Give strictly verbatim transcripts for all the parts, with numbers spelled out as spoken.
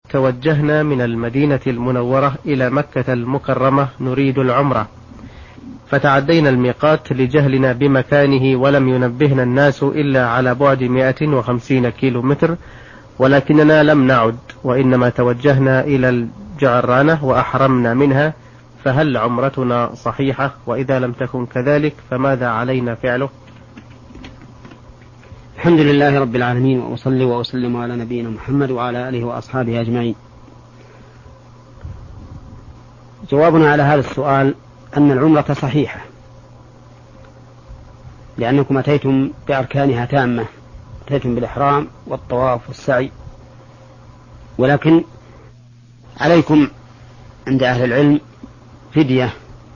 توجهنا من المدينة المنورة إلى مكة المكرمة نريد العمرة، فتعدينا الميقات لجهلنا بمكانه، ولم ينبهنا الناس إلا على بعد مائة وخمسين كيلو متر، ولكننا لم نعد وإنما توجهنا إلى الجعرانة وأحرمنا منها، فهل عمرتنا صحيحة؟ وإذا لم تكن كذلك فماذا علينا فعله؟ الحمد لله رب العالمين، وأصلي وأسلم على نبينا محمد وعلى آله وأصحابه أجمعين. جوابنا على هذا السؤال أن العمرة صحيحة، لأنكم أتيتم بأركانها تامة، أتيتم بالإحرام والطواف والسعي، ولكن عليكم عند أهل العلم فدية،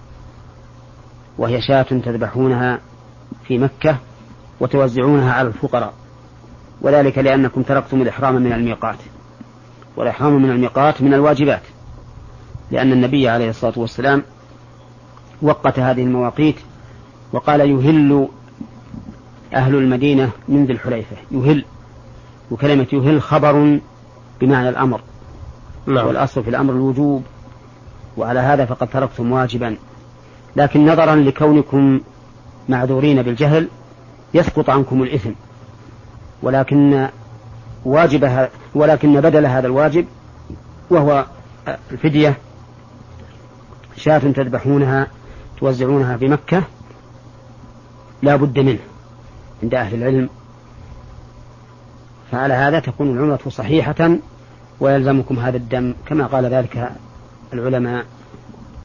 وهي شاة تذبحونها في مكة وتوزعونها على الفقراء، وذلك لأنكم تركتم الإحرام من الميقات، والإحرام من الميقات من الواجبات، لأن النبي عليه الصلاة والسلام وقت هذه المواقيت وقال يهل أهل المدينة من ذي الحليفة. يهل، وكلمة يهل خبر بمعنى الأمر، نعم. والأصل في الأمر الوجوب، وعلى هذا فقد تركتم واجبا، لكن نظرا لكونكم معذورين بالجهل يسقط عنكم الإثم، ولكن واجبها ولكن بدل هذا الواجب وهو الفدية شاة تذبحونها توزعونها بمكة لا بد منه عند أهل العلم، فعلى هذا تكون العمرة صحيحة ويلزمكم هذا الدم كما قال ذلك العلماء